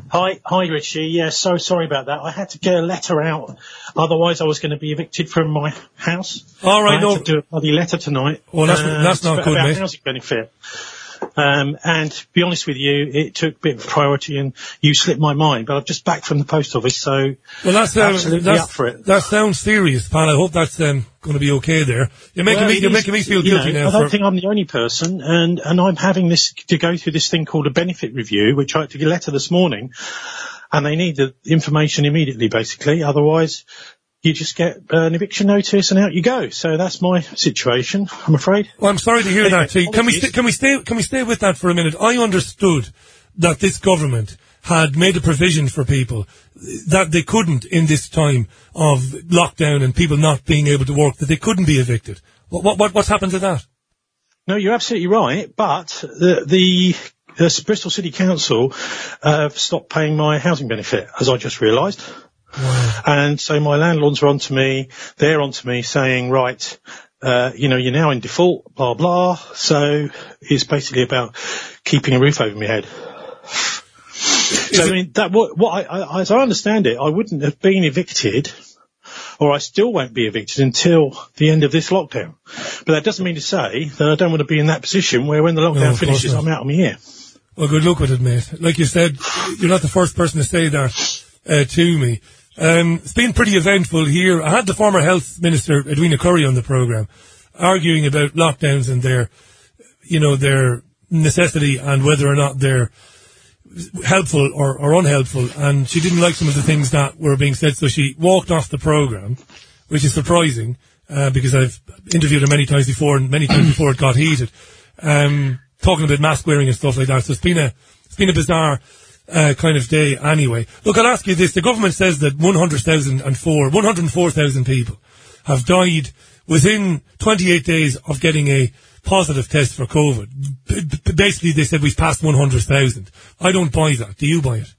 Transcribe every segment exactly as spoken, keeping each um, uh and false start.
Hi, hi, Richie. Yeah, so sorry about that. I had to get a letter out, otherwise I was going to be evicted from my house. All right, I had no. to do a bloody letter tonight. Well, that's uh, that's not good, about mate. Housing benefit. Um, and to be honest with you, it took a bit of priority, and you slipped my mind. But I've just back from the post office, so well, that's uh, absolutely that's, up for it. That sounds serious, pal. I hope that's um, going to be okay there. You're making well, me you're is, making me feel you guilty know, now. I don't for... think I'm the only person, and and I'm having this to go through this thing called a benefit review, which I had to get a letter this morning, and they need the information immediately, basically. Otherwise, you just get an eviction notice and out you go. So that's my situation, I'm afraid. Well, I'm sorry to hear anyway, that, T. Can we, st- can we stay, can we stay with that for a minute? I understood that this government had made a provision for people that they couldn't, in this time of lockdown and people not being able to work, that they couldn't be evicted. What, what, what's happened to that? No, you're absolutely right, but the, the, the Bristol City Council have uh, stopped paying my housing benefit, as I just realised. Wow. And so my landlords are on to me, they're on to me saying, right, uh, you know, you're now in default, blah, blah. So it's basically about keeping a roof over my head. So, I mean, that what, what I, I, as I understand it, I wouldn't have been evicted, or I still won't be evicted until the end of this lockdown. But that doesn't mean to say that I don't want to be in that position where when the lockdown no, finishes, I'm out of my ear. Well, good luck with it, mate. Like you said, you're not the first person to say that uh, to me. Um, it's been pretty eventful here. I had the former Health Minister, Edwina Curry, on the programme, arguing about lockdowns and their, you know, their necessity and whether or not they're helpful or, or unhelpful. And she didn't like some of the things that were being said, so she walked off the programme, which is surprising, uh, because I've interviewed her many times before, and many times before it got heated, um, talking about mask wearing and stuff like that. So it's been a, it's been a bizarre Uh, kind of day anyway. Look, I'll ask you this. The government says that one hundred thousand four, one hundred four thousand people have died within twenty-eight days of getting a positive test for COVID. B- basically, they said we've passed one hundred thousand. I don't buy that. Do you buy it?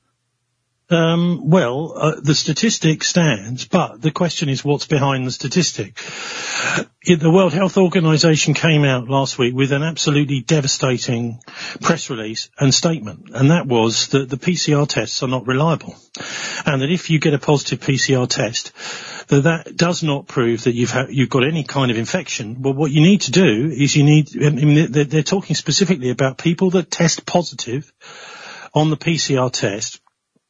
Um, well, uh, the statistic stands, but the question is what's behind the statistic. The World Health Organization came out last week with an absolutely devastating press release and statement, and that was that the P C R tests are not reliable, and that if you get a positive P C R test, that that does not prove that you've ha- you've got any kind of infection. Well, what you need to do is you need, I mean, they're, they're talking specifically about people that test positive on the P C R test,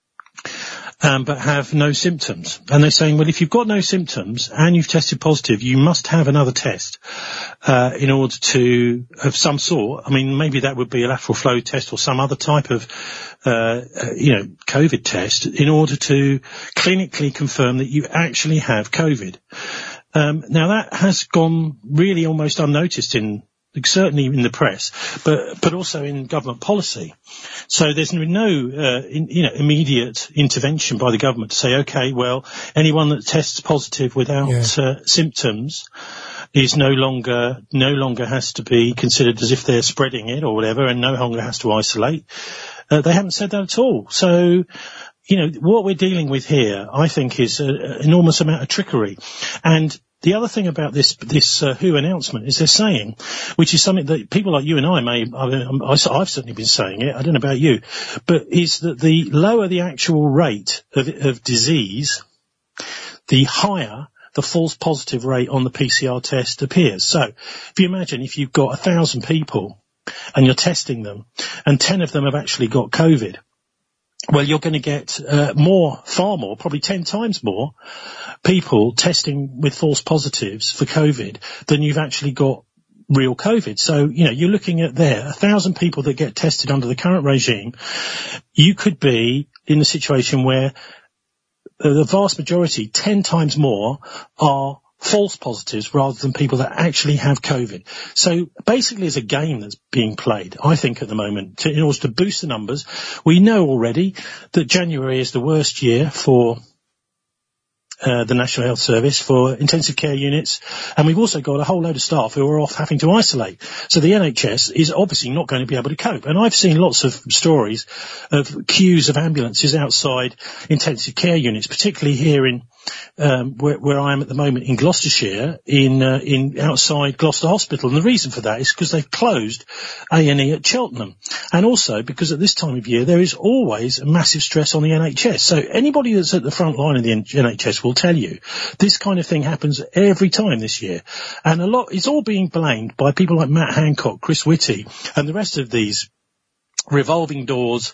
Um, but have no symptoms. And they're saying, well, if you've got no symptoms and you've tested positive, you must have another test uh, in order to, of some sort. I mean, maybe that would be a lateral flow test or some other type of, uh, uh, you know, COVID test in order to clinically confirm that you actually have COVID. Um, now, that has gone really almost unnoticed in certainly in the press, but but also in government policy. So there's no uh, in, you know immediate intervention by the government to say, okay, well, anyone that tests positive without yeah. uh, symptoms is no longer no longer has to be considered as if they're spreading it or whatever, and no longer has to isolate. Uh, they haven't said that at all. So, you know, what we're dealing with here, I think, is an enormous amount of trickery. And the other thing about this this uh, W H O announcement is they're saying, which is something that people like you and I may, I mean, I've certainly been saying it, I don't know about you, but is that the lower the actual rate of, of disease, the higher the false positive rate on the P C R test appears. So if you imagine if you've got a thousand people and you're testing them and ten of them have actually got COVID, well, you're going to get uh, more, far more, probably ten times more people testing with false positives for COVID than you've actually got real COVID. So, you know, you're looking at there, a thousand people that get tested under the current regime. You could be in a situation where uh, the vast majority, ten times more, are false positives rather than people that actually have COVID. So basically it's a game that's being played, I think, at the moment, to, in order to boost the numbers. We know already that January is the worst year for uh, the National Health Service for intensive care units, and we've also got a whole load of staff who are off having to isolate. So the N H S is obviously not going to be able to cope. And I've seen lots of stories of queues of ambulances outside intensive care units, particularly here in um, where, where I am at the moment in Gloucestershire, in uh, in outside Gloucester Hospital. And the reason for that is because they've closed A and E at Cheltenham. And also because at this time of year, there is always a massive stress on the N H S. So anybody that's at the front line of the N H S will tell you this kind of thing happens every time this year. And a lot, it's all being blamed by people like Matt Hancock, Chris Whitty, and the rest of these revolving doors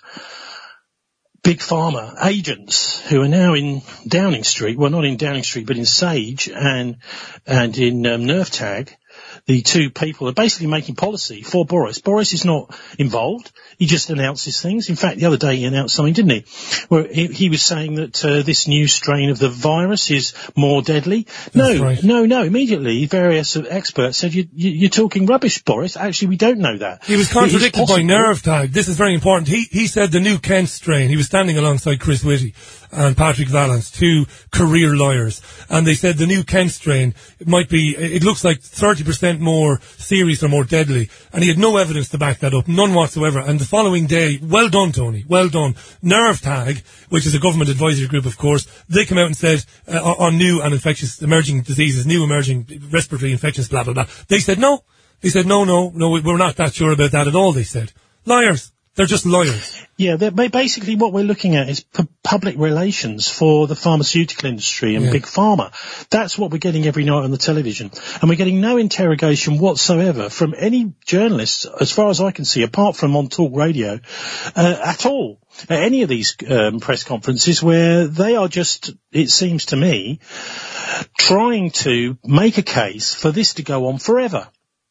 Big Pharma agents who are now in Downing Street, well not in Downing Street but in Sage and and in um, Nerftag. The two people are basically making policy for Boris. Boris is not involved. He just announces things. In fact, the other day he announced something, didn't he? Where he, he was saying that uh, this new strain of the virus is more deadly. That's no, right. no, no. Immediately, various experts said, you, you, you're talking rubbish, Boris. Actually, we don't know that. He was contradicted by Nerftag. This is very important. He he said the new Kent strain. He was standing alongside Chris Whitty and Patrick Vallance, two career lawyers, and they said the new Kent strain it might be. It looks like thirty percent more serious or more deadly, and he had no evidence to back that up, none whatsoever. And the following day, well done, Tony, well done. Nerftag, which is a government advisory group, of course, they come out and said uh, on new and infectious emerging diseases, new emerging respiratory infections, blah blah blah. They said no. They said no, no, no. We're not that sure about that at all. They said liars. They're just lawyers. Yeah, they're, basically what we're looking at is pu- public relations for the pharmaceutical industry and yeah. Big Pharma. That's what we're getting every night on the television. And we're getting no interrogation whatsoever from any journalists, as far as I can see, apart from on Talk Radio, uh, at all. At any of these um, press conferences where they are just, it seems to me, trying to make a case for this to go on forever.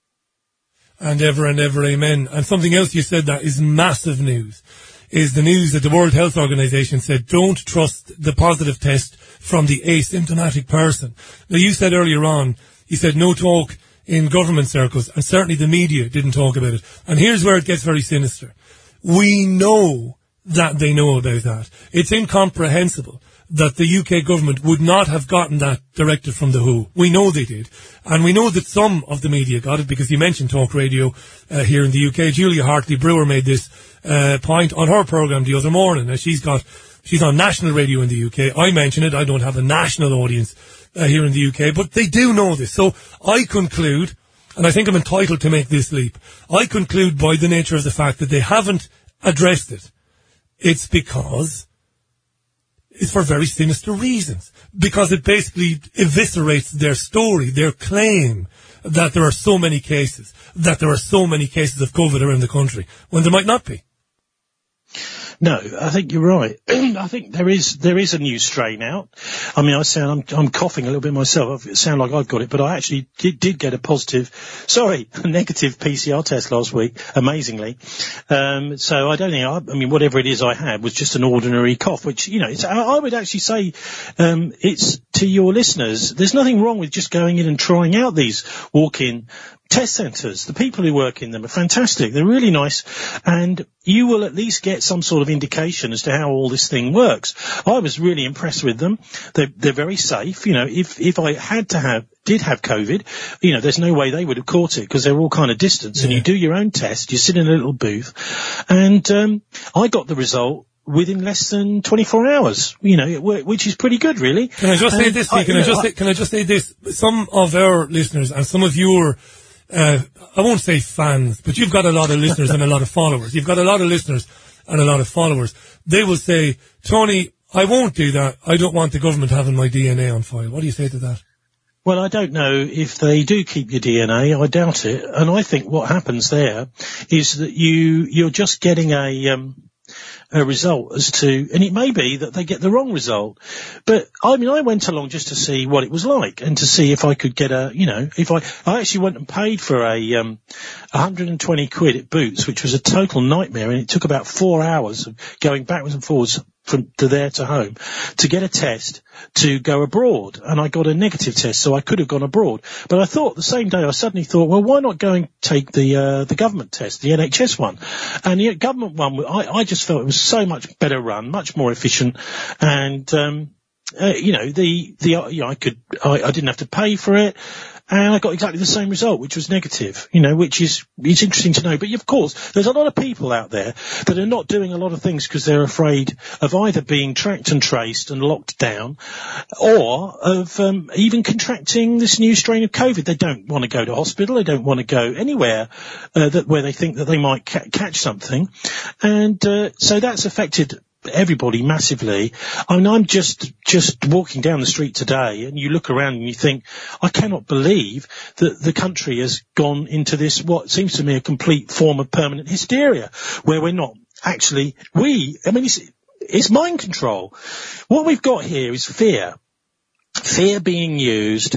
And ever and ever, amen. And something else you said that is massive news, is the news that the World Health Organization said don't trust the positive test from the asymptomatic person. Now, you said earlier on, you said no talk in government circles, and certainly the media didn't talk about it. And here's where it gets very sinister. We know that they know about that. It's incomprehensible that the U K government would not have gotten that directive from the W H O. We know they did. And we know that some of the media got it because you mentioned Talk Radio uh, here in the U K. Julia Hartley-Brewer made this uh, point on her programme the other morning. Now, she's got, she's on national radio in the U K. I mention it. I don't have a national audience uh, here in the U K, but they do know this. So I conclude, and I think I'm entitled to make this leap, I conclude by the nature of the fact that they haven't addressed it. It's because it's for very sinister reasons. Because it basically eviscerates their story, their claim that there are so many cases, that there are so many cases of COVID around the country, when there might not be. No, I think you're right. I think there is there is a new strain out. I mean, I sound I'm, I'm coughing a little bit myself. I sound like I've got it, but I actually did, did get a positive, sorry, a negative P C R test last week, amazingly. Um, so I don't think I, I mean, whatever it is I had was just an ordinary cough, which you know, it's, I, I would actually say um, it's to your listeners. There's nothing wrong with just going in and trying out these walk-in test centres. The people who work in them are fantastic. They're really nice, and you will at least get some sort of indication as to how all this thing works. I was really impressed with them. They're, they're very safe. You know, if if I had to have did have COVID, you know, there's no way they would have caught it because they're all kind of distance. Yeah. And you do your own test. You sit in a little booth, and um, I got the result within less than twenty-four hours, you know, which is pretty good, really. Can I just say this? I, can I just know, say, can I just say this? Some of our listeners and some of your Uh, I won't say fans, but you've got a lot of listeners and a lot of followers. You've got a lot of listeners and a lot of followers. They will say, Tony, I won't do that. I don't want the government having my D N A on file. What do you say to that? Well, I don't know if they do keep your D N A. I doubt it. And I think what happens there is that you, you're just getting a, um, a result as to, and it may be that they get the wrong result. But I mean, I went along just to see what it was like and to see if I could get a, you know, if I, I actually went and paid for a, um, one hundred twenty quid at Boots, which was a total nightmare. And it took about four hours of going backwards and forwards from to there to home to get a test to go abroad. And I got a negative test, so I could have gone abroad. But I thought the same day, I suddenly thought, well, why not go and take the, uh, the government test, the N H S one? And the government one, I, I just felt it was so much better run, much more efficient. And, um, uh, you know, the, the, you know, I could, I, I didn't have to pay for it. and I got exactly the same result, which was negative, you know, which is, it's interesting to know. But of course, there's a lot of people out there that are not doing a lot of things because they're afraid of either being tracked and traced and locked down, or of um, even contracting this new strain of COVID. They don't want to go to hospital. They don't want to go anywhere uh, that where they think that they might ca- catch something. And uh, so that's affected everybody massively. I mean, I'm just just walking down the street today, and you look around and you think, I cannot believe that the country has gone into this, what seems to me a complete form of permanent hysteria, where we're not actually, we, I mean, it's, it's mind control. What we've got here is fear. Fear being used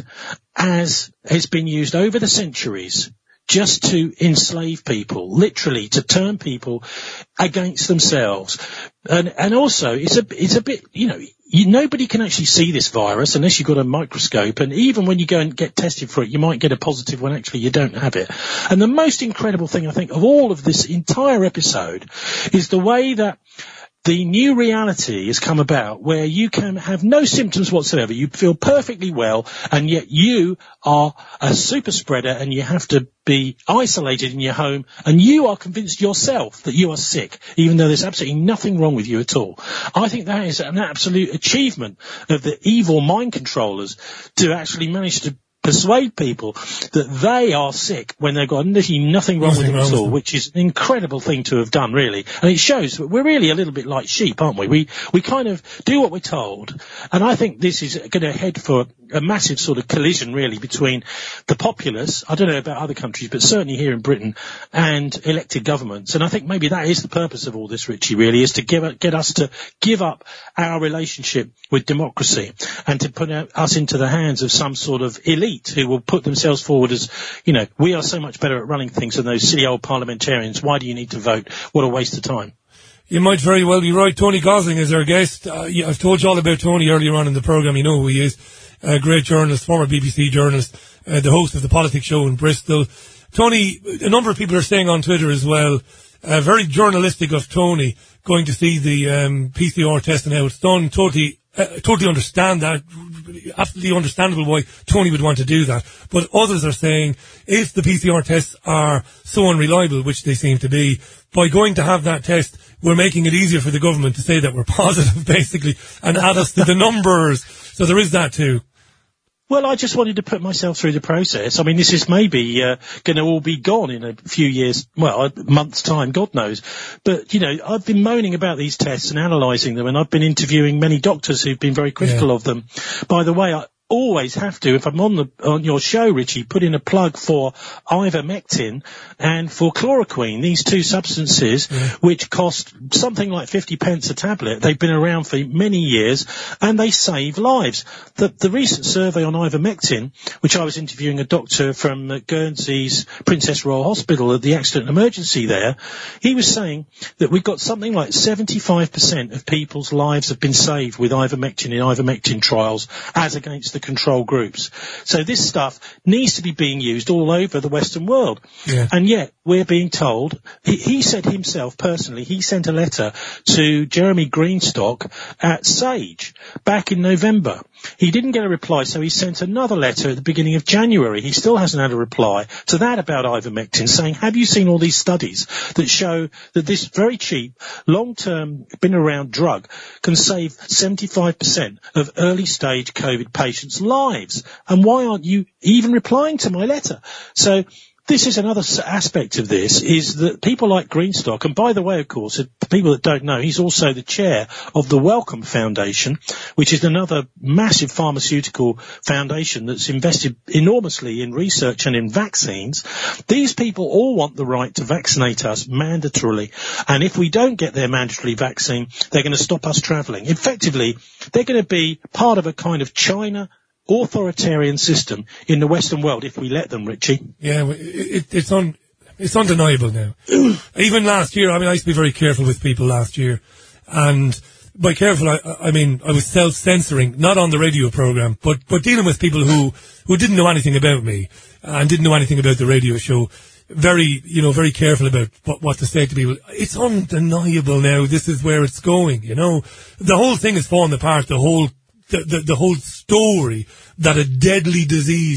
as has been used over the centuries just to enslave people, literally to turn people against themselves. And, and also, it's a, it's a bit, you know, you, nobody can actually see this virus unless you've got a microscope. And even when you go and get tested for it, you might get a positive when actually you don't have it. And the most incredible thing, I think, of all of this entire episode is the way that the new reality has come about, where you can have no symptoms whatsoever. You feel perfectly well, and yet you are a super spreader, and you have to be isolated in your home, and you are convinced yourself that you are sick, even though there's absolutely nothing wrong with you at all. I think that is an absolute achievement of the evil mind controllers to actually manage to persuade people that they are sick when they've got literally nothing wrong nothing with them at all, which is an incredible thing to have done, really. And it shows that we're really a little bit like sheep, aren't we? We we kind of do what we're told, and I think this is going to head for a massive sort of collision, really, between the populace, I don't know about other countries, but certainly here in Britain, and elected governments. And I think maybe that is the purpose of all this, Richie, really, is to give, get us to give up our relationship with democracy and to put us into the hands of some sort of elite who will put themselves forward as, you know, we are so much better at running things than those silly old parliamentarians. Why do you need to vote? What a waste of time. You might very well be right. Tony Gosling is our guest. Uh, yeah, I've told you all about Tony earlier on in the programme. You know who he is. A great journalist, former B B C journalist, uh, the host of the Politics Show in Bristol. Tony, a number of people are saying on Twitter as well, uh, very journalistic of Tony going to see the um, P C R test and how it's done. Totally, uh, totally understand that. Absolutely understandable why Tony would want to do that. But others are saying if the P C R tests are so unreliable, which they seem to be, by going to have that test, we're making it easier for the government to say that we're positive, basically, and add us to the numbers. So there is that too. Well, I just wanted to put myself through the process. I mean, this is maybe uh, going to all be gone in a few years, well, a month's time, God knows. But, you know, I've been moaning about these tests and analysing them, and I've been interviewing many doctors who've been very critical yeah. of them. By the way, I always have to, if I'm on the on your show, Richie, put in a plug for ivermectin and for chloroquine, these two substances yeah. which cost something like fifty pence a tablet. They've been around for many years and they save lives. The, the recent survey on ivermectin, which I was interviewing a doctor from uh, Guernsey's Princess Royal Hospital at the accident emergency there, he was saying that we've got something like seventy-five percent of people's lives have been saved with ivermectin in ivermectin trials as against the control groups. So this stuff needs to be being used all over the Western world. Yeah. And yet we're being told, he, he said himself personally, he sent a letter to Jeremy Greenstock at SAGE back in November. He didn't get a reply, so he sent another letter at the beginning of January. He still hasn't had a reply to that about ivermectin, saying, have you seen all these studies that show that this very cheap, long-term, been-around drug can save seventy-five percent of early-stage COVID patients' lives? And why aren't you even replying to my letter? So this is another aspect of this, is that people like Greenstock, and by the way, of course, for people that don't know, he's also the chair of the Wellcome Foundation, which is another massive pharmaceutical foundation that's invested enormously in research and in vaccines. These people all want the right to vaccinate us mandatorily. And if we don't get their mandatory vaccine, they're going to stop us travelling. Effectively, they're going to be part of a kind of China authoritarian system in the Western world if we let them, Richie. Yeah, it, it, it's un, it's undeniable now. Even last year, I mean, I used to be very careful with people last year, and by careful, I, I mean, I was self-censoring, not on the radio program, but, but dealing with people who, who didn't know anything about me and didn't know anything about the radio show. Very, you know, very careful about what, what to say to people. It's undeniable now. This is where it's going, you know. The whole thing is falling apart. The whole The, the, the whole story that a deadly disease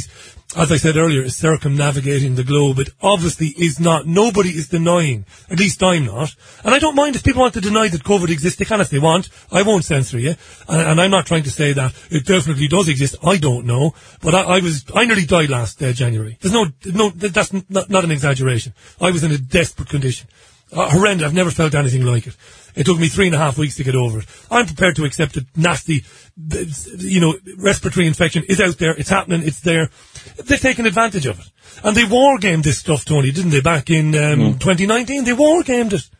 as I said earlier, is circumnavigating the globe. It obviously is not. Nobody is denying, at least I'm not. And I don't mind if people want to deny that COVID exists. They can if they want. I won't censor you. And, and I'm not trying to say that it definitely does exist. I don't know. But I, I was, I nearly died last uh, January. There's no, no, that's not, not an exaggeration. I was in a desperate condition. Uh, horrendous. I've never felt anything like it. It took me three and a half weeks to get over it. I'm prepared to accept that nasty, you know, respiratory infection is out there. It's happening. It's there. They've taken advantage of it. And they war-gamed this stuff, Tony, didn't they, back in um, mm. twenty nineteen? They war-gamed it.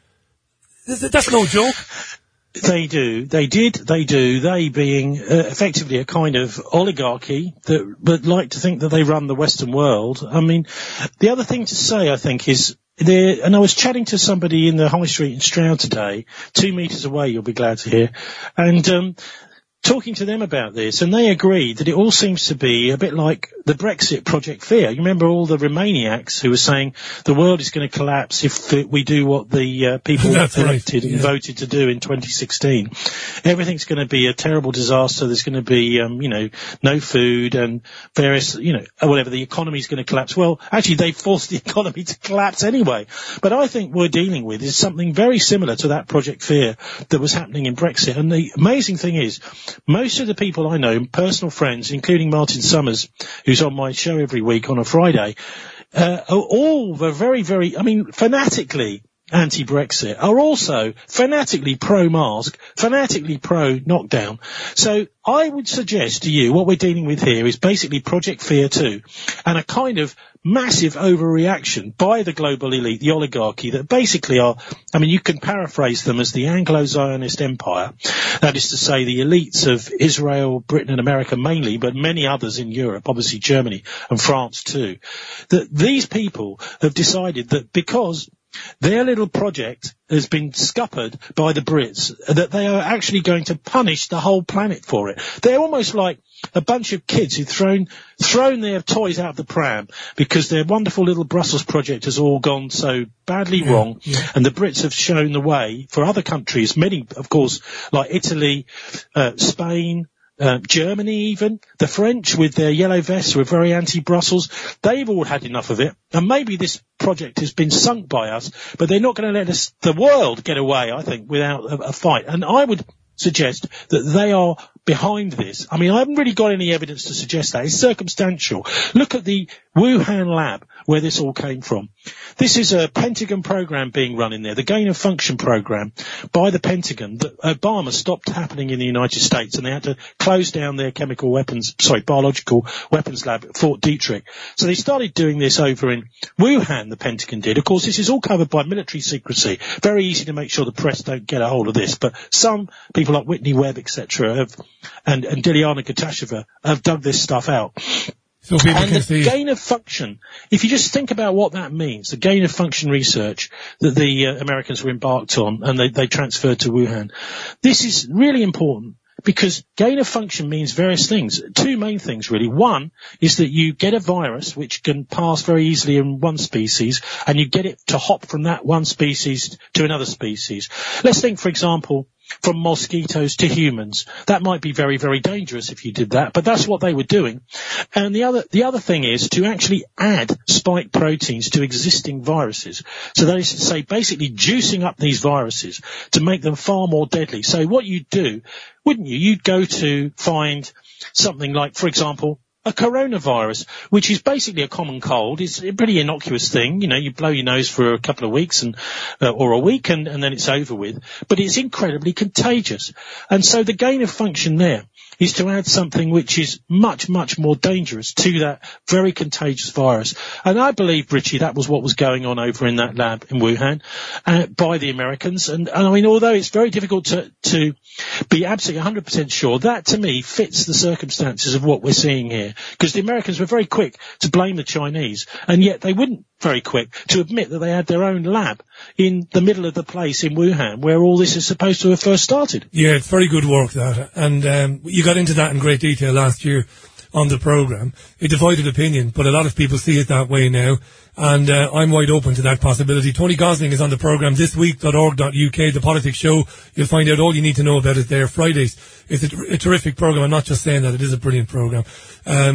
That's no joke. They do. They did. They do. They being uh, effectively a kind of oligarchy that would like to think that they run the Western world. I mean, the other thing to say, I think, is there, and I was chatting to somebody in the high street in Stroud today, two metres away, you'll be glad to hear, and um, talking to them about this, and they agreed that it all seems to be a bit like the Brexit Project Fear. You remember all the Remainiacs who were saying the world is going to collapse if we do what the uh, people elected right. and yeah. voted to do in twenty sixteen. Everything's going to be a terrible disaster. There's going to be, um, you know, no food and various, you know, whatever. The economy's going to collapse. Well, actually, they forced the economy to collapse anyway. But I think we're dealing with is something very similar to that Project Fear that was happening in Brexit. And the amazing thing is, most of the people I know, personal friends, including Martin Summers, who's on my show every week on a Friday, uh, are all the very, very, I mean, fanatically anti-Brexit, are also fanatically pro-mask, fanatically pro-knockdown. So I would suggest to you what we're dealing with here is basically Project Fear two, and a kind of massive overreaction by the global elite, the oligarchy, that basically are, I mean, you can paraphrase them as the Anglo-Zionist Empire. That is to say, the elites of Israel, Britain and America mainly, but many others in Europe, obviously Germany and France too. That these people have decided that because their little project has been scuppered by the Brits, that they are actually going to punish the whole planet for it. They're almost like a bunch of kids who've thrown thrown their toys out of the pram because their wonderful little Brussels project has all gone so badly yeah, wrong, yeah. and the Brits have shown the way for other countries, many, of course, like Italy, uh, Spain, Uh, Germany even, the French with their yellow vests were very anti-Brussels. They've all had enough of it. And maybe this project has been sunk by us, but they're not going to let us, the world, get away, I think, without a, a fight. And I would suggest that they are behind this. I mean, I haven't really got any evidence to suggest that. It's circumstantial. Look at the Wuhan lab where this all came from. This is a Pentagon program being run in there, the gain of function program by the Pentagon that Obama stopped happening in the United States, and they had to close down their chemical weapons, sorry, biological weapons lab at Fort Detrick. So they started doing this over in Wuhan, the Pentagon did. Of course, this is all covered by military secrecy. Very easy to make sure the press don't get a hold of this, but some people like Whitney Webb, et cetera, have, and, and Dilyana Katasheva have dug this stuff out. So people and can the see gain of function, if you just think about what that means, the gain of function research that the uh, Americans were embarked on and they, they transferred to Wuhan, this is really important because gain of function means various things. Two main things, really. One is that you get a virus which can pass very easily in one species and you get it to hop from that one species to another species. Let's think, for example, from mosquitoes to humans. That might be very, very dangerous if you did that, but that's what they were doing. And the other, the other thing is to actually add spike proteins to existing viruses. So that is to say, basically juicing up these viruses to make them far more deadly. So what you'd do, wouldn't you? You'd go to find something like, for example, a coronavirus, which is basically a common cold. It's a pretty innocuous thing. You know, you blow your nose for a couple of weeks and, uh, or a week and, and then it's over with. But it's incredibly contagious. And so the gain of function there is to add something which is much, much more dangerous to that very contagious virus. And I believe, Richie, that was what was going on over in that lab in Wuhan uh, by the Americans. And, and I mean, although it's very difficult to, to be absolutely one hundred percent sure, that to me fits the circumstances of what we're seeing here. Because the Americans were very quick to blame the Chinese, and yet they wouldn't very quick to admit that they had their own lab in the middle of the place in Wuhan where all this is supposed to have first started. Yeah, it's very good work, that. And um, you got into that in great detail last year on the programme. A divided opinion, but a lot of people see it that way now. And uh, I'm wide open to that possibility. Tony Gosling is on the programme, this week dot org dot U K, the politics show. You'll find out all you need to know about it there. Fridays. It's a, a terrific programme. I'm not just saying that. It is a brilliant programme. Um,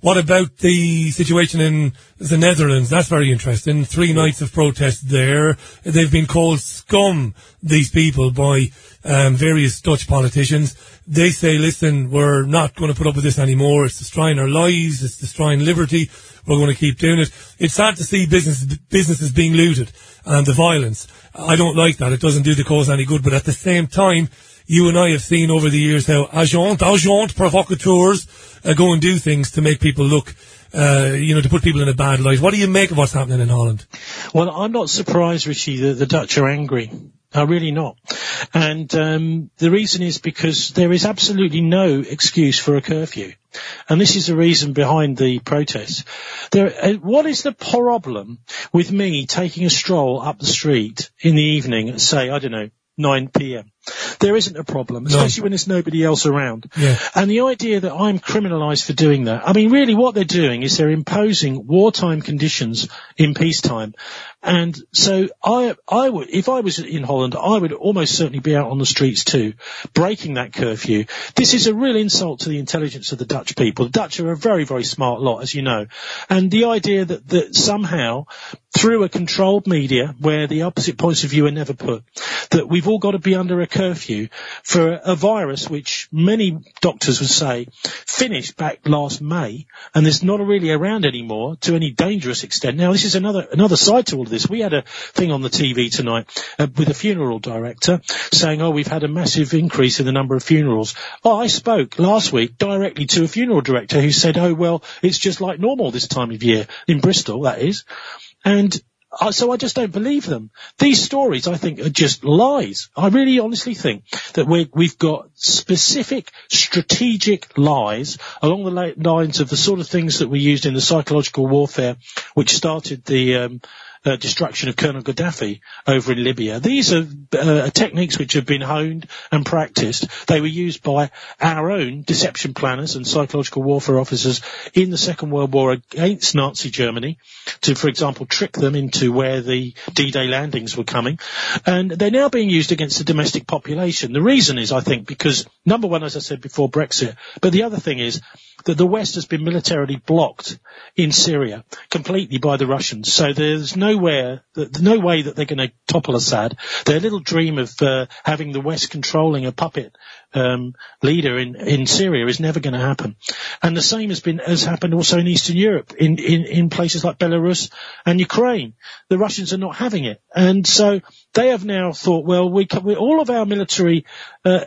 What about the situation in the Netherlands? That's very interesting. Three nights of protest there. They've been called scum, these people, by um, various Dutch politicians. They say, listen, we're not going to put up with this anymore. It's destroying our lives. It's destroying liberty. We're going to keep doing it. It's sad to see businesses, businesses being looted and the violence. I don't like that. It doesn't do the cause any good. But at the same time, you and I have seen over the years how agent, agent provocateurs uh, go and do things to make people look, uh, you know, to put people in a bad light. What do you make of what's happening in Holland? Well, I'm not surprised, Richie, that the Dutch are angry. I'm really not. And um, the reason is because there is absolutely no excuse for a curfew. And this is the reason behind the protests. There, uh, what is the problem with me taking a stroll up the street in the evening at, say, I don't know, nine p.m. There isn't a problem, especially no. when there's nobody else around. Yeah. And the idea that I'm criminalised for doing that, I mean, really what they're doing is they're imposing wartime conditions in peacetime. And so I, I would, if I was in Holland, I would almost certainly be out on the streets too, breaking that curfew. This is a real insult to the intelligence of the Dutch people. The Dutch are a very, very smart lot, as you know. And the idea that, that somehow, through a controlled media, where the opposite points of view are never put, that we've all got to be under a curfew for a virus which many doctors would say finished back last May, and there's not really around anymore to any dangerous extent. Now, this is another another side to all of this. We had a thing on the T V tonight uh, with a funeral director saying, oh, we've had a massive increase in the number of funerals. Oh, I spoke last week directly to a funeral director who said, oh, well, it's just like normal this time of year, in Bristol, that is. And Uh, so I just don't believe them. These stories, I think, are just lies. I really honestly think that we're, we've got specific strategic lies along the lines of the sort of things that we used in the psychological warfare which started the um, uh, destruction of Colonel Gaddafi over in Libya. These are uh, techniques which have been honed and practiced. They were used by our own deception planners and psychological warfare officers in the Second World War against Nazi Germany to, for example, trick them into where the D-Day landings were coming. And they're now being used against the domestic population. The reason is, I think, because, number one, as I said before, Brexit. But the other thing is that the West has been militarily blocked in Syria completely by the Russians. So there's nowhere, there's no way that they're going to topple Assad. Their little dream of uh, having the West controlling a puppet um, leader in, in Syria is never going to happen. And the same has been has happened also in Eastern Europe, in, in, in places like Belarus and Ukraine. The Russians are not having it. And so they have now thought, well, we, can, we all of our military uh,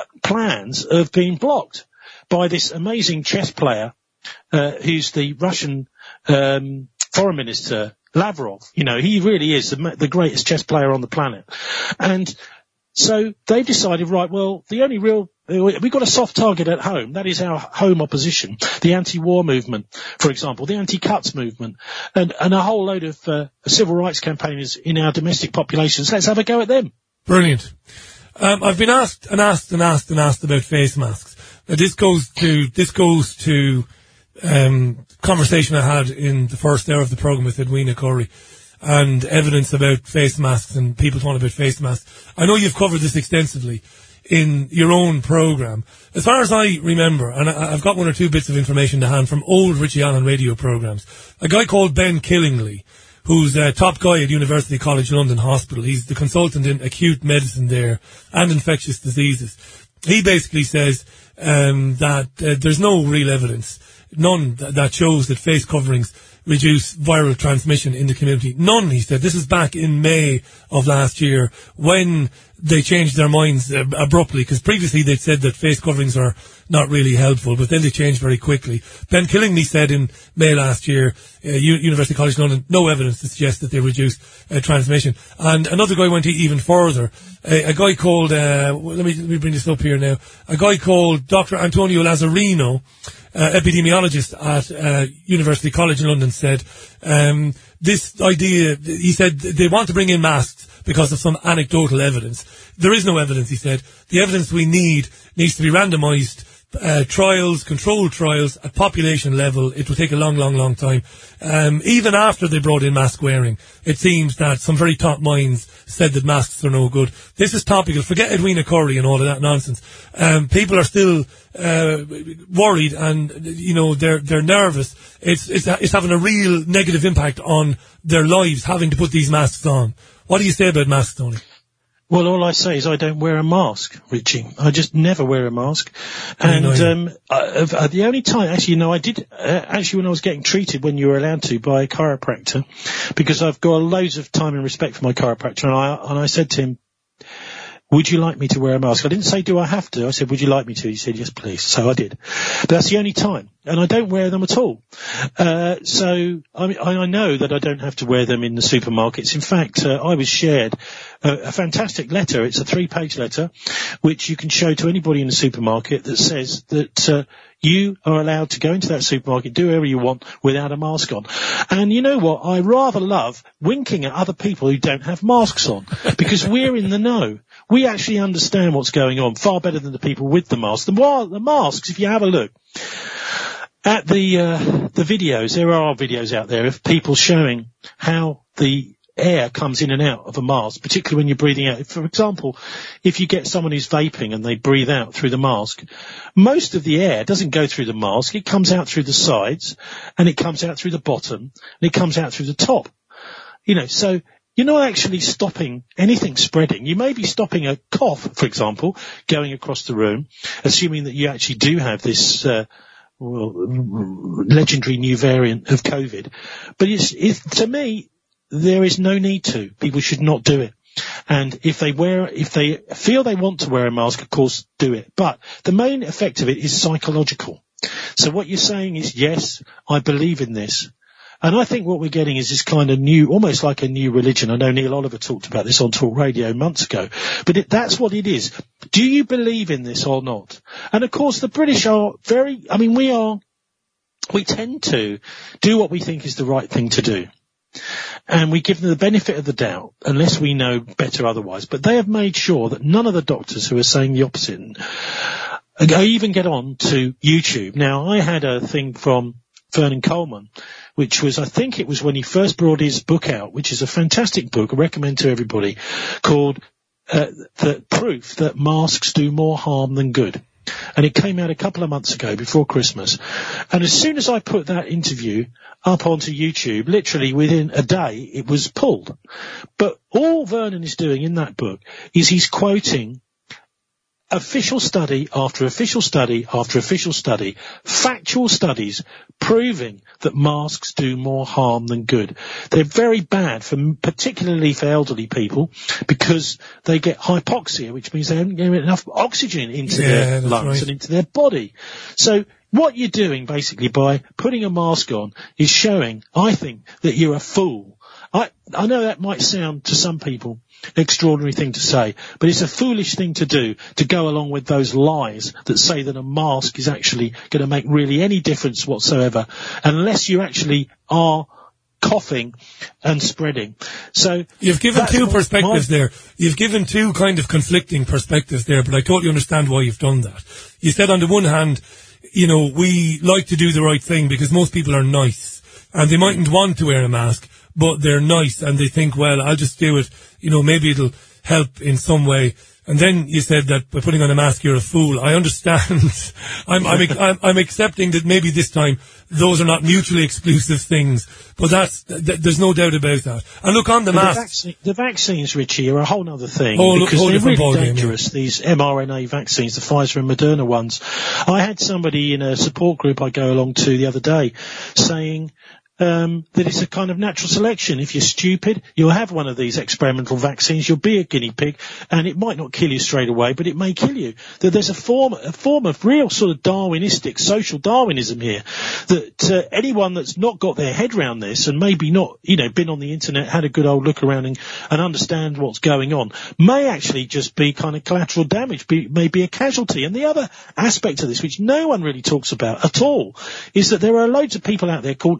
plans have been blocked by this amazing chess player, uh, who's the Russian um, foreign minister, Lavrov. You know, he really is the, the greatest chess player on the planet. And so they've decided, right, well, the only real, we've got a soft target at home. That is our home opposition, the anti-war movement, for example, the anti-cuts movement, and, and a whole load of uh, civil rights campaigners in our domestic populations. Let's have a go at them. Brilliant. Um, I've been asked and asked and asked and asked about face masks. Now, this goes to, this goes to, um, conversation I had in the first hour of the programme with Edwina Curry and evidence about face masks and people talking about face masks. I know you've covered this extensively in your own programme. As far as I remember, and I, I've got one or two bits of information to hand from old Richie Allen radio programmes, a guy called Ben Killingley, who's a top guy at University College London Hospital. He's the consultant in acute medicine there and infectious diseases. He basically says um, that uh, there's no real evidence, none th- that shows that face coverings reduce viral transmission in the community. None, he said. This is back in May of last year when they changed their minds uh, abruptly, because previously they'd said that face coverings are not really helpful, but then they changed very quickly. Ben Killingley said in May last year, uh, U- University College London, no evidence to suggest that they reduce uh, transmission. And another guy went even further. A, a guy called, uh, let me, let me bring this up here now, a guy called Doctor Antonio Lazzarino, Uh, epidemiologist at uh, University College in London, said um, this idea, he said they want to bring in masks because of some anecdotal evidence. There is no evidence, he said. The evidence we need needs to be randomised uh, trials, controlled trials at population level, it will take a long, long, long time. Um, even after they brought in mask wearing, it seems that some very top minds said that masks are no good. This is topical. Forget Edwina Curry and all of that nonsense. Um, people are still uh, worried, and you know they're they're nervous. It's it's it's having a real negative impact on their lives, having to put these masks on. What do you say about masks, Tony? Well, all I say is I don't wear a mask, Richie. I just never wear a mask. And um, I, I, the only time, actually, no, I did, uh, actually when I was getting treated when you were allowed to by a chiropractor, because I've got loads of time and respect for my chiropractor, and I, and I said to him, would you like me to wear a mask? I didn't say, do I have to? I said, would you like me to? He said, yes, please. So I did. But that's the only time. And I don't wear them at all. Uh, so I, mean, I know that I don't have to wear them in the supermarkets. In fact, uh, I was shared a, a fantastic letter. It's a three-page letter, which you can show to anybody in the supermarket that says that uh, you are allowed to go into that supermarket, do whatever you want without a mask on. And you know what? I rather love winking at other people who don't have masks on, because we're in the know. We actually understand what's going on far better than the people with the masks. The, the masks, if you have a look at the uh, the videos, there are videos out there of people showing how the air comes in and out of a mask, particularly when you're breathing out. For example, if you get someone who's vaping and they breathe out through the mask, most of the air doesn't go through the mask. It comes out through the sides, and it comes out through the bottom, and it comes out through the top. You know, so you're not actually stopping anything spreading. You may be stopping a cough, for example, going across the room, assuming that you actually do have this uh, well, legendary new variant of COVID. But it's, it's, to me, there is no need to. People should not do it. And if they wear, if they feel they want to wear a mask, of course, do it. But the main effect of it is psychological. So what you're saying is, yes, I believe in this. And I think what we're getting is this kind of new, almost like a new religion. I know Neil Oliver talked about this on Talk Radio months ago, but it, that's what it is. Do you believe in this or not? And of course, the British are very, I mean, we are, we tend to do what we think is the right thing to do. And we give them the benefit of the doubt, unless we know better otherwise. But they have made sure that none of the doctors who are saying the opposite even get on to YouTube. Now, I had a thing from Vernon Coleman, which was, I think it was when he first brought his book out, which is a fantastic book, I recommend to everybody, called uh, The Proof That Masks Do More Harm Than Good. And it came out a couple of months ago, before Christmas. And as soon as I put that interview up onto YouTube, literally within a day, it was pulled. But all Vernon is doing in that book is he's quoting official study after official study after official study, factual studies proving that masks do more harm than good. They're very bad, for particularly for elderly people, because they get hypoxia, which means they don't get enough oxygen into yeah, their lungs right. and into their body. So what you're doing basically by putting a mask on is showing, I think, that you're a fool. I, I know that might sound to some people extraordinary thing to say, but it's a foolish thing to do, to go along with those lies that say that a mask is actually going to make really any difference whatsoever, unless you actually are coughing and spreading. So you've given two perspectives my... there. You've given two kind of conflicting perspectives there, but I totally understand why you've done that. You said on the one hand, you know, we like to do the right thing because most people are nice and they mightn't want to wear a mask, but they're nice and they think, well, I'll just do it. You know, maybe it'll help in some way. And then you said that by putting on a mask, you're a fool. I understand. I'm, I'm, I'm, I'm accepting that maybe this time those are not mutually exclusive things, but that's, th- there's no doubt about that. And look, on the mask. The, vaccine, the vaccines, Richie, are a whole other thing. Whole, because whole they're really ball dangerous, game, yeah. These mRNA vaccines, the Pfizer and Moderna ones. I had somebody in a support group I go along to the other day saying, Um, that it's a kind of natural selection. If you're stupid, you'll have one of these experimental vaccines, you'll be a guinea pig, and it might not kill you straight away, but it may kill you. That there's a form, a form of real sort of Darwinistic, social Darwinism here, that uh, anyone that's not got their head around this, and maybe not, you know, been on the internet, had a good old look around and, and understand what's going on, may actually just be kind of collateral damage, be, may be a casualty. And the other aspect of this, which no one really talks about at all, is that there are loads of people out there called actual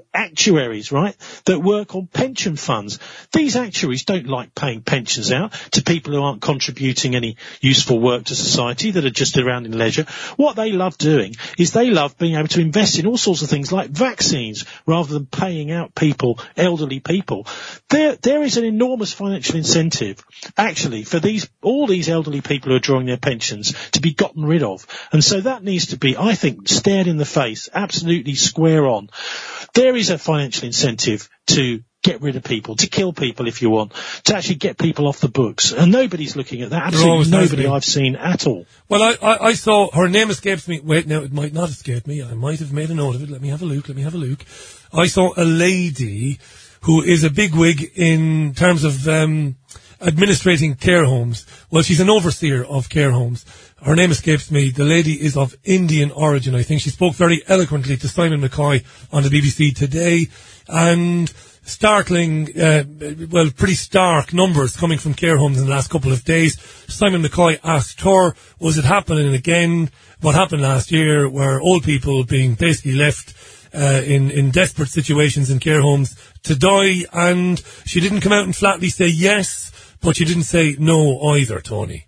actuaries, right, that work on pension funds. These actuaries don't like paying pensions out to people who aren't contributing any useful work to society, that are just around in leisure. What they love doing is they love being able to invest in all sorts of things like vaccines rather than paying out people, elderly people. There, there is an enormous financial incentive, actually, for these, all these elderly people who are drawing their pensions to be gotten rid of. And so that needs to be, I think, stared in the face, absolutely square on. There is a financial incentive to get rid of people, to kill people if you want, to actually get people off the books. And nobody's looking at that. Absolutely nobody I've seen at all. Well, I, I, I saw, her name escapes me. Wait, now, it might not escape me. I might have made a note of it. Let me have a look. Let me have a look. I saw a lady who is a bigwig in terms of um, administrating care homes. Well, she's an overseer of care homes. Her name escapes me. The lady is of Indian origin, I think. She spoke very eloquently to Simon McCoy on the B B C today. And startling, uh, well, pretty stark numbers coming from care homes in the last couple of days. Simon McCoy asked her, was it happening again? What happened last year, where old people being basically left uh, in, in desperate situations in care homes to die? And she didn't come out and flatly say yes, but she didn't say no either, Tony.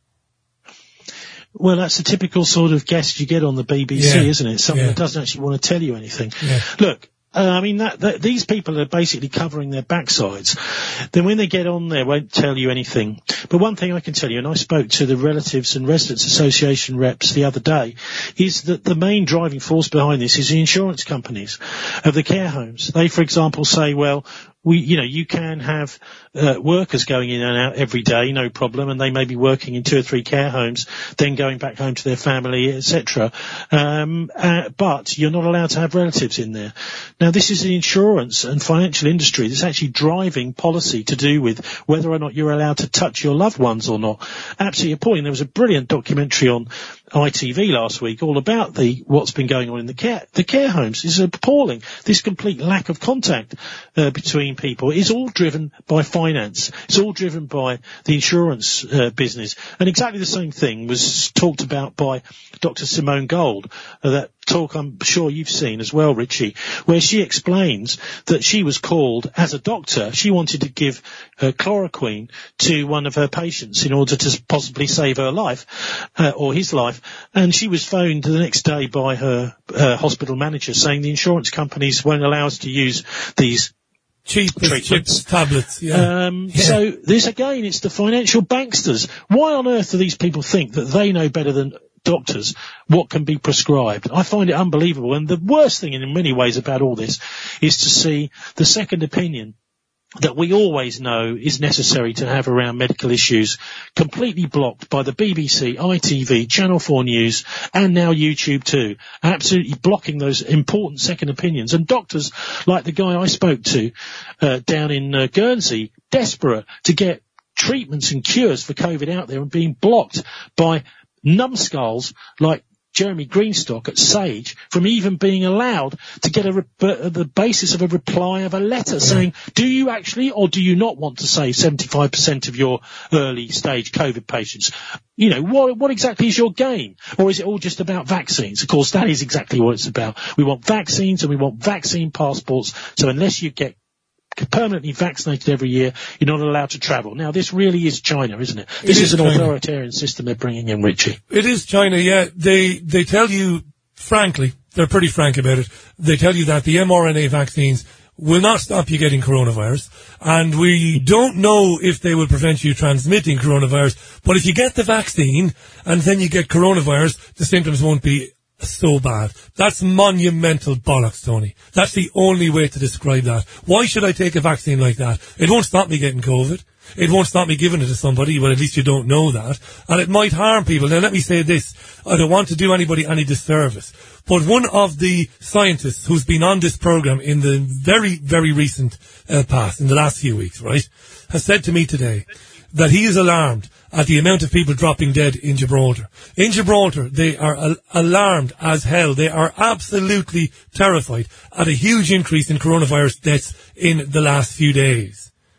Well, that's the typical sort of guest you get on the B B C, yeah. isn't it? Someone yeah. that doesn't actually want to tell you anything. Yeah. Look, Uh, I mean, that, that, these people are basically covering their backsides. Then when they get on there, won't tell you anything. But one thing I can tell you, and I spoke to the Relatives and Residents Association reps the other day, is that the main driving force behind this is the insurance companies of the care homes. They, for example, say, well, we, you know, you can have uh, workers going in and out every day, no problem, and they may be working in two or three care homes, then going back home to their family, et cetera. Um, uh, but you're not allowed to have relatives in there. Now, this is the insurance and financial industry that's actually driving policy to do with whether or not you're allowed to touch your loved ones or not. Absolutely appalling. There was a brilliant documentary on I T V last week all about the what's been going on in the care the care homes. It's appalling. This complete lack of contact uh, between people is all driven by finance. It's all driven by the insurance uh, business. And exactly the same thing was talked about by Doctor Simone Gold, uh, that talk I'm sure you've seen as well, Richie, where she explains that she was called as a doctor. She wanted to give uh, chloroquine to one of her patients in order to possibly save her life, uh, or his life. And she was phoned the next day by her uh, hospital manager saying the insurance companies won't allow us to use these cheap chips, tablets. Yeah. Um, yeah. So this again, it's the financial banksters. Why on earth do these people think that they know better than doctors what can be prescribed? I find it unbelievable. And the worst thing in many ways about all this is to see the second opinion that we always know is necessary to have around medical issues completely blocked by the B B C, I T V, Channel four News, and now YouTube too. Absolutely blocking those important second opinions. And doctors like the guy I spoke to uh, down in uh, Guernsey, desperate to get treatments and cures for COVID out there, and being blocked by numbskulls like Jeremy Greenstock at Sage from even being allowed to get a re- uh, the basis of a reply of a letter saying, do you actually or do you not want to save seventy-five percent of your early stage COVID patients? You know, what, what exactly is your game? Or is it all just about vaccines? Of course, that is exactly what it's about. We want vaccines and we want vaccine passports. So unless you get permanently vaccinated every year, you're not allowed to travel. Now, this really is China, isn't it? This it is, is an China. authoritarian system they're bringing in, Richie. It is China, yeah. They they tell you, frankly, they're pretty frank about it, they tell you that the mRNA vaccines will not stop you getting coronavirus, and we don't know if they will prevent you transmitting coronavirus, but if you get the vaccine and then you get coronavirus, the symptoms won't be so bad. That's monumental bollocks, Tony. That's the only way to describe that. Why should I take a vaccine like that? It won't stop me getting COVID. It won't stop me giving it to somebody, well, at least you don't know that. And it might harm people. Now, let me say this. I don't want to do anybody any disservice. But one of the scientists who's been on this program in the very, very recent uh, past, in the last few weeks, right, has said to me today that he is alarmed at the amount of people dropping dead in Gibraltar. In Gibraltar, they are al- alarmed as hell. They are absolutely terrified at a huge increase in coronavirus deaths in the last few days.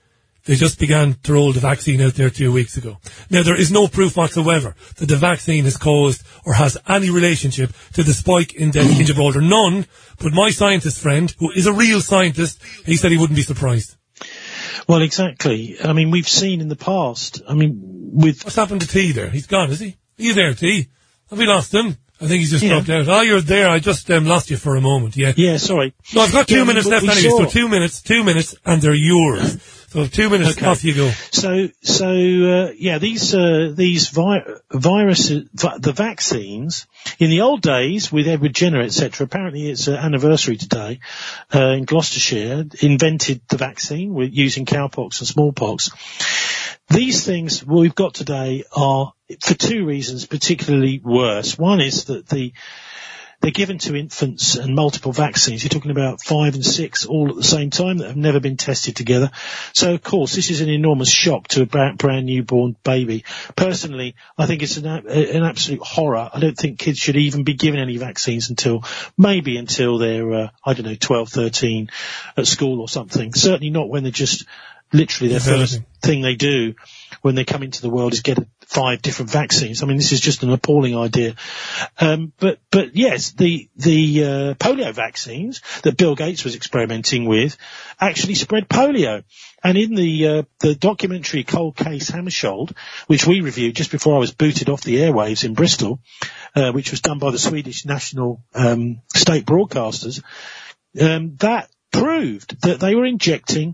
They just began to roll the vaccine out there two weeks ago. Now, there is no proof whatsoever that the vaccine has caused or has any relationship to the spike in death in Gibraltar. None, but my scientist friend, who is a real scientist, he said he wouldn't be surprised. Well, exactly. I mean, we've seen in the past, I mean, with... What's happened to T there? He's gone, is he? Are you there, T? Have we lost him? I think he's just yeah. dropped out. Oh, you're there. I just um, lost you for a moment, yeah. Yeah, sorry. No, I've got two yeah, minutes left anyway, saw. so two minutes, two minutes, and they're yours. So two minutes, okay. off you go. So, so, uh, yeah, these, uh, these vi- viruses, vi- the vaccines, in the old days with Edward Jenner, et cetera, apparently it's an anniversary today, uh, in Gloucestershire, invented the vaccine with using cowpox and smallpox. These things we've got today are, for two reasons, particularly worse. One is that the, they're given to infants and multiple vaccines. You're talking about five and six all at the same time that have never been tested together. So, of course, this is an enormous shock to a brand, brand newborn baby. Personally, I think it's an, an absolute horror. I don't think kids should even be given any vaccines until, maybe until they're, uh, I don't know, twelve, thirteen at school or something. Certainly not when they're just literally their first thing they do when they come into the world is get five different vaccines. I mean, this is just an appalling idea. Um, but, but yes, the, the, uh, polio vaccines that Bill Gates was experimenting with actually spread polio. And in the, uh, the documentary Cold Case Hammarskjöld, which we reviewed just before I was booted off the airwaves in Bristol, uh, which was done by the Swedish national, um, state broadcasters, um, that proved that they were injecting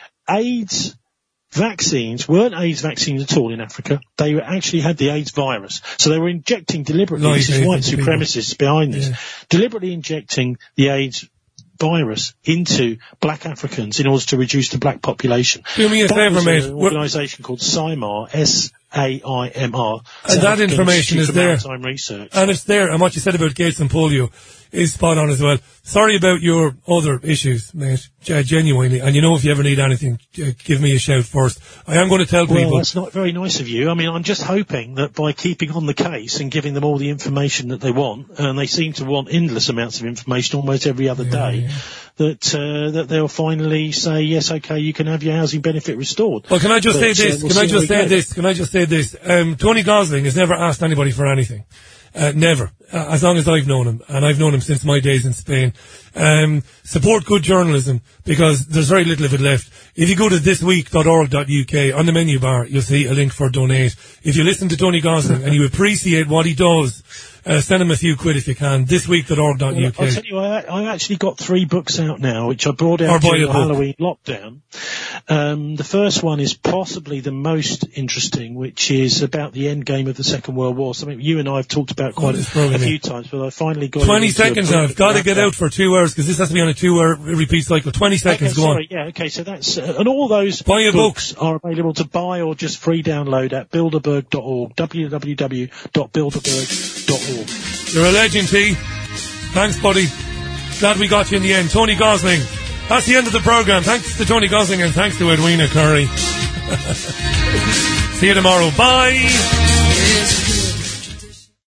AIDS vaccines, weren't AIDS vaccines at all in Africa. They actually had the AIDS virus. So they were injecting deliberately, Like this is white supremacists behind this, yeah. deliberately injecting the AIDS virus into black Africans in order to reduce the black population. Do me a that favour, was mate. an organisation called SIMAR, S A I M R. And that information is there. Research. And it's there. And what you said about Gates and polio is spot on as well. Sorry about your other issues, mate. Genuinely. And you know, if you ever need anything, give me a shout first. I am going to tell well, people. Well, that's not very nice of you. I mean, I'm just hoping that by keeping on the case and giving them all the information that they want, and they seem to want endless amounts of information almost every other yeah, day, yeah. that uh, that they'll finally say, yes, okay, you can have your housing benefit restored. Well, can I just but, say this? Uh, we'll can I just say go. this? Can I just say this? Um, Tony Gosling has never asked anybody for anything. Uh, never. Uh, as long as I've known him, and I've known him since my days in Spain. Um, support good journalism, because there's very little of it left. If you go to this week dot org dot U K, on the menu bar, you'll see a link for donate. If you listen to Tony Gosling and you appreciate what he does, uh, send him a few quid if you can. this week dot org dot U K. Well, I'll tell you, I, I've actually got three books out now, which I brought out during the Halloween lockdown. Um, the first one is possibly the most interesting, which is about the end game of the Second World War. Something you and I have talked about quite oh, a, a few times, but I finally got twenty seconds now. I've got to get out for two hours because this has to be on a two-hour repeat cycle. twenty seconds, okay, go sorry, on. Yeah, okay, so that's, uh, and all those buy books book. are available to buy or just free download at bilderberg dot org, w w w dot bilderberg dot org. You're a legend, T. Thanks, buddy. Glad we got you in the end. Tony Gosling. That's the end of the programme. Thanks to Tony Gosling and thanks to Edwina Curry. See you tomorrow. Bye.